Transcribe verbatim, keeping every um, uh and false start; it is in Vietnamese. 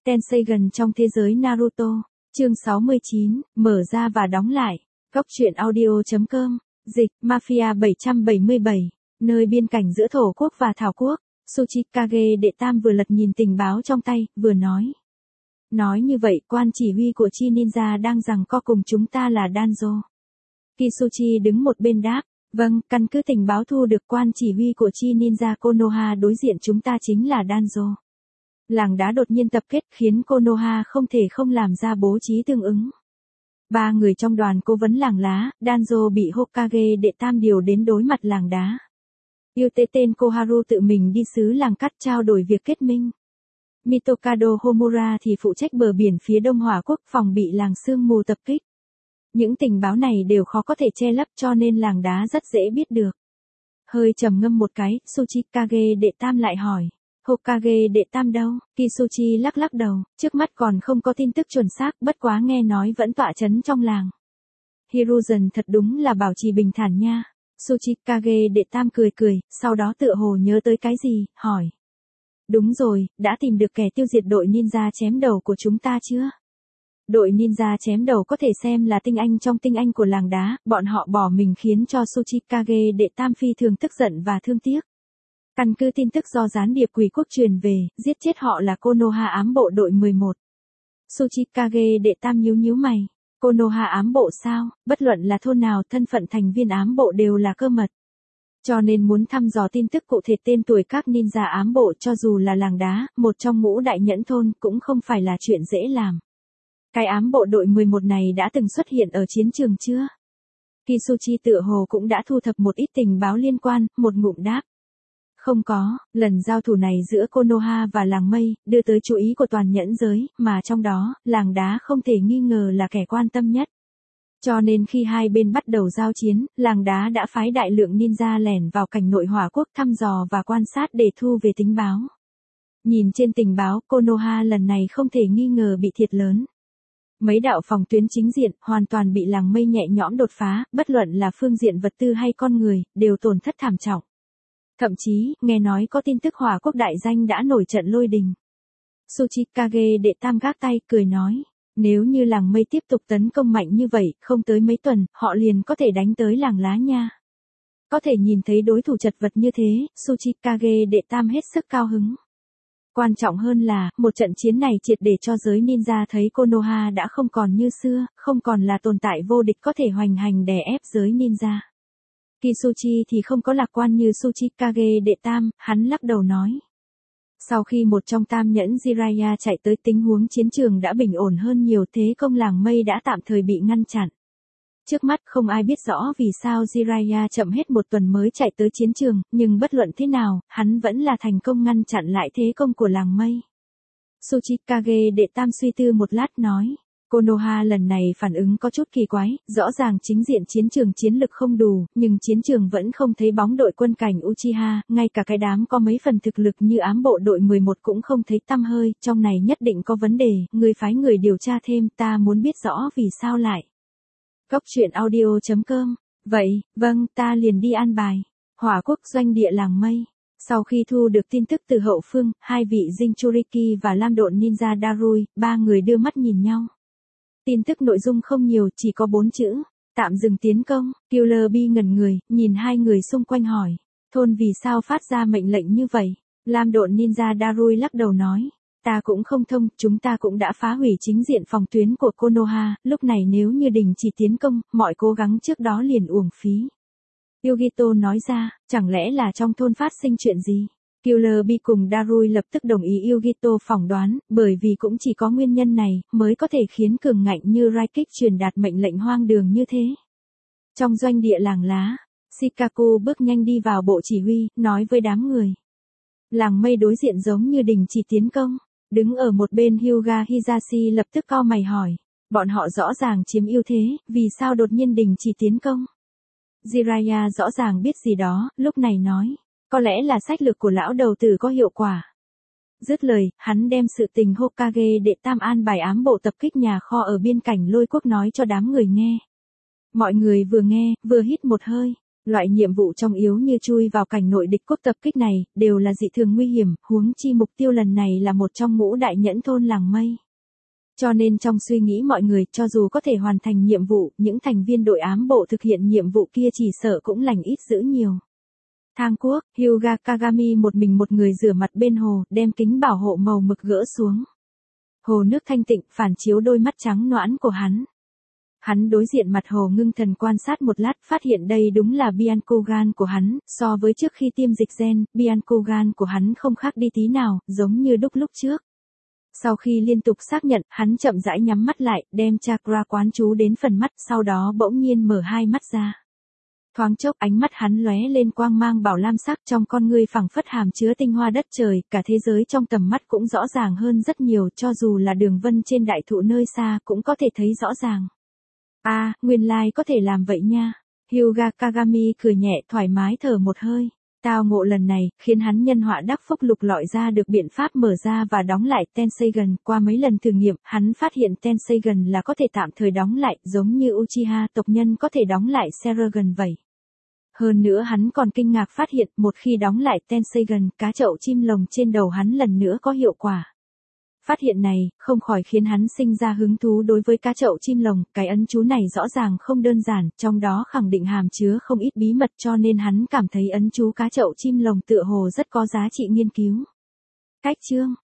Tenseigan trong thế giới Naruto, chương sáu mươi chín, mở ra và đóng lại. Góc truyện audio.com, dịch, Mafia bảy trăm bảy mươi bảy, nơi biên cảnh giữa thổ quốc và thảo quốc. Tsuchikage đệ tam vừa lật nhìn tình báo trong tay, vừa nói. Nói như vậy, quan chỉ huy của Chi Ninja đang giằng co cùng chúng ta là Danzo. Kisuchi đứng một bên đáp, vâng, căn cứ tình báo thu được, quan chỉ huy của Chi Ninja Konoha đối diện chúng ta chính là Danzo. Làng đá đột nhiên tập kết khiến Konoha không thể không làm ra bố trí tương ứng. Ba người trong đoàn cố vấn làng lá, Danzo bị Hokage đệ tam điều đến đối mặt làng đá. Yêu tế tên Koharu tự mình đi xứ làng cắt trao đổi việc kết minh. Mitokado Homura thì phụ trách bờ biển phía đông Hỏa Quốc phòng bị làng sương mù tập kích. Những tình báo này đều khó có thể che lấp cho nên làng đá rất dễ biết được. Hơi trầm ngâm một cái, Tsuchikage đệ tam lại hỏi. Hokage đệ tam đâu? Kisuchi lắc lắc đầu, trước mắt còn không có tin tức chuẩn xác, bất quá nghe nói vẫn tọa chấn trong làng. Hiruzen thật đúng là bảo trì bình thản nha. Tsuchikage đệ tam cười cười, sau đó tựa hồ nhớ tới cái gì, hỏi. Đúng rồi, đã tìm được kẻ tiêu diệt đội ninja chém đầu của chúng ta chưa? Đội ninja chém đầu có thể xem là tinh anh trong tinh anh của làng đá, bọn họ bỏ mình khiến cho Tsuchikage đệ tam phi thường tức giận và thương tiếc. Căn cứ tin tức do gián điệp quỷ quốc truyền về, giết chết họ là Konoha ám bộ đội mười một. Tsuchikage đệ tam nhíu nhíu mày. Konoha ám bộ sao? Bất luận là thôn nào, thân phận thành viên ám bộ đều là cơ mật. Cho nên muốn thăm dò tin tức cụ thể tên tuổi các ninja ám bộ cho dù là làng đá, một trong ngũ đại nhẫn thôn cũng không phải là chuyện dễ làm. Cái ám bộ đội mười một này đã từng xuất hiện ở chiến trường chưa? Kisuchi tựa hồ cũng đã thu thập một ít tình báo liên quan, một ngụm đáp. Không có, lần giao thủ này giữa Konoha và làng mây, đưa tới chú ý của toàn nhẫn giới, mà trong đó, làng đá không thể nghi ngờ là kẻ quan tâm nhất. Cho nên khi hai bên bắt đầu giao chiến, làng đá đã phái đại lượng ninja lẻn vào cảnh nội Hỏa Quốc thăm dò và quan sát để thu về tình báo. Nhìn trên tình báo, Konoha lần này không thể nghi ngờ bị thiệt lớn. Mấy đạo phòng tuyến chính diện hoàn toàn bị làng mây nhẹ nhõm đột phá, bất luận là phương diện vật tư hay con người, đều tổn thất thảm trọng. Thậm chí, nghe nói có tin tức Hỏa Quốc đại danh đã nổi trận lôi đình. Tsuchikage đệ tam gác tay, cười nói. Nếu như làng mây tiếp tục tấn công mạnh như vậy, không tới mấy tuần, họ liền có thể đánh tới làng lá nha. Có thể nhìn thấy đối thủ chật vật như thế, Tsuchikage đệ tam hết sức cao hứng. Quan trọng hơn là, một trận chiến này triệt để cho giới ninja thấy Konoha đã không còn như xưa, không còn là tồn tại vô địch có thể hoành hành đè ép giới ninja. Kisuchi thì không có lạc quan như Tsuchikage đệ tam, hắn lắc đầu nói. Sau khi một trong tam nhẫn Jiraiya chạy tới, tình huống chiến trường đã bình ổn hơn nhiều, thế công làng mây đã tạm thời bị ngăn chặn. Trước mắt không ai biết rõ vì sao Jiraiya chậm hết một tuần mới chạy tới chiến trường, nhưng bất luận thế nào, hắn vẫn là thành công ngăn chặn lại thế công của làng mây. Tsuchikage đệ tam suy tư một lát nói. Konoha lần này phản ứng có chút kỳ quái, rõ ràng chính diện chiến trường chiến lực không đủ, nhưng chiến trường vẫn không thấy bóng đội quân cảnh Uchiha, ngay cả cái đám có mấy phần thực lực như ám bộ đội mười một cũng không thấy tăm hơi, trong này nhất định có vấn đề, người phái người điều tra thêm, ta muốn biết rõ vì sao lại. Góc truyện audio.com, vậy, vâng, ta liền đi an bài. Hỏa Quốc doanh địa làng mây. Sau khi thu được tin tức từ hậu phương, hai vị Jinchuriki và Lam độn ninja Darui, ba người đưa mắt nhìn nhau. Tin tức nội dung không nhiều, chỉ có bốn chữ, tạm dừng tiến công. Killer Bee ngẩn người, nhìn hai người xung quanh hỏi, thôn vì sao phát ra mệnh lệnh như vậy? Lam độn ninja Darui lắc đầu nói, ta cũng không thông, chúng ta cũng đã phá hủy chính diện phòng tuyến của Konoha, lúc này nếu như đình chỉ tiến công, mọi cố gắng trước đó liền uổng phí. Yugito nói ra, chẳng lẽ là trong thôn phát sinh chuyện gì? Killer Bee cùng Darui lập tức đồng ý Yugito phỏng đoán, bởi vì cũng chỉ có nguyên nhân này, mới có thể khiến cường ngạnh như Raikik truyền đạt mệnh lệnh hoang đường như thế. Trong doanh địa làng lá, Shikaku bước nhanh đi vào bộ chỉ huy, nói với đám người. Làng mây đối diện giống như đình chỉ tiến công, đứng ở một bên Hyuga Hisashi lập tức cau mày hỏi, bọn họ rõ ràng chiếm ưu thế, vì sao đột nhiên đình chỉ tiến công? Jiraiya rõ ràng biết gì đó, lúc này nói. Có lẽ là sách lược của lão đầu tử có hiệu quả. Dứt lời, hắn đem sự tình Hokage đệ tam an bài ám bộ tập kích nhà kho ở biên cảnh Lôi Quốc nói cho đám người nghe. Mọi người vừa nghe, vừa hít một hơi. Loại nhiệm vụ trong yếu như chui vào cảnh nội địch quốc tập kích này, đều là dị thường nguy hiểm, huống chi mục tiêu lần này là một trong ngũ đại nhẫn thôn làng mây. Cho nên trong suy nghĩ mọi người, cho dù có thể hoàn thành nhiệm vụ, những thành viên đội ám bộ thực hiện nhiệm vụ kia chỉ sợ cũng lành ít dữ nhiều. Thang Quốc, Hyuga Kagami một mình một người rửa mặt bên hồ, đem kính bảo hộ màu mực gỡ xuống. Hồ nước thanh tịnh, phản chiếu đôi mắt trắng nõn của hắn. Hắn đối diện mặt hồ ngưng thần quan sát một lát, phát hiện đây đúng là Byakugan của hắn, so với trước khi tiêm dịch gen, Byakugan của hắn không khác đi tí nào, giống như đúc lúc trước. Sau khi liên tục xác nhận, hắn chậm rãi nhắm mắt lại, đem chakra quán chú đến phần mắt, sau đó bỗng nhiên mở hai mắt ra. Thoáng chốc ánh mắt hắn lóe lên quang mang bảo lam sắc, trong con ngươi phẳng phất hàm chứa tinh hoa đất trời, cả thế giới trong tầm mắt cũng rõ ràng hơn rất nhiều, cho dù là đường vân trên đại thụ nơi xa cũng có thể thấy rõ ràng. A, à, nguyên lai có thể làm vậy nha. Hyuga Kagami cười nhẹ thoải mái thở một hơi. Tao ngộ lần này, khiến hắn nhân họa đắc phúc lục lọi ra được biện pháp mở ra và đóng lại Tenseigan. Qua mấy lần thử nghiệm, hắn phát hiện Tenseigan là có thể tạm thời đóng lại, giống như Uchiha tộc nhân có thể đóng lại Sharingan vậy. Hơn nữa hắn còn kinh ngạc phát hiện, một khi đóng lại Tenseigan, cá chậu chim lồng trên đầu hắn lần nữa có hiệu quả. Phát hiện này, không khỏi khiến hắn sinh ra hứng thú đối với cá chậu chim lồng, cái ấn chú này rõ ràng không đơn giản, trong đó khẳng định hàm chứa không ít bí mật cho nên hắn cảm thấy ấn chú cá chậu chim lồng tựa hồ rất có giá trị nghiên cứu. Cách chương